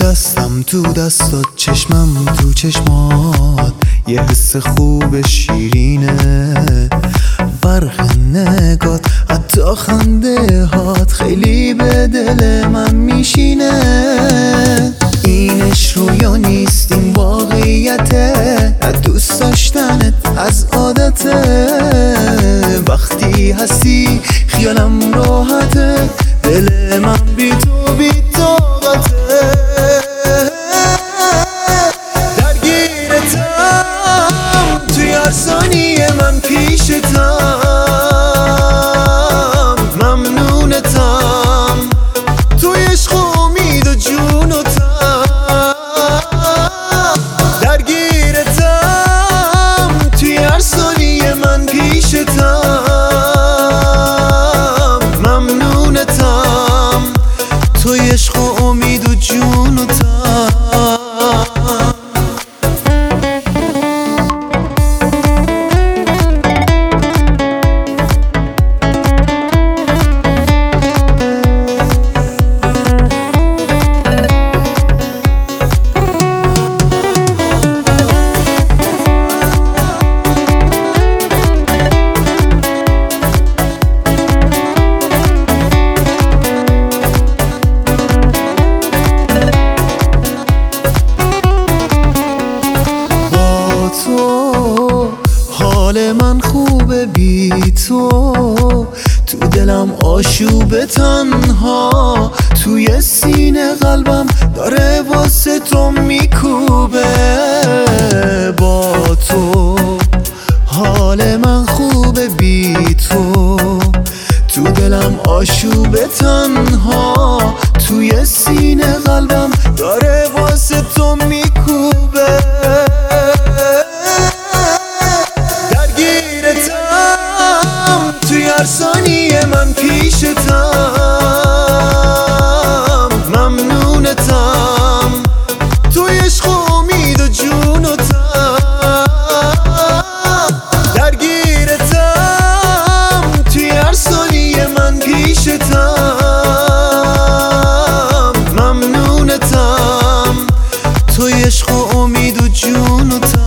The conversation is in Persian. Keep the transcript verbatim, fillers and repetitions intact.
دستم تو دستات، چشمم تو چشمات، یه حس خوب شیرینه. برق نگات حتی خنده هات خیلی به دل من میشینه. اینش رویا نیست، این واقعیته، از دوست داشتنت از عادته. وقتی هستی خیالم راحته، دل من بی تو بی طاقته. درگیرتم توی هر ثانیه، من پیشتم، ممنونتم. توی عشق و امید و جون و تم. درگیرتم توی هر ثانیه، من پیشتم، ممنونتم. توی عشق و امید و جون و تم. حال من خوبه بی تو، تو دلم آشوب تنها. توی سینه قلبم داره واسه تو میکوبه. با تو حال من خوبه بی تو، تو دلم آشوب تنها. توی سینه قلبم داره واسه تو میکوبه. توی هر ثانیه، من پیشتم، ممنونتم. توی عشق و امید و جون و تم. درگیرتم توی هر ثانیه، من پیشتم، ممنونتم. توی عشق و امید و جون و تم.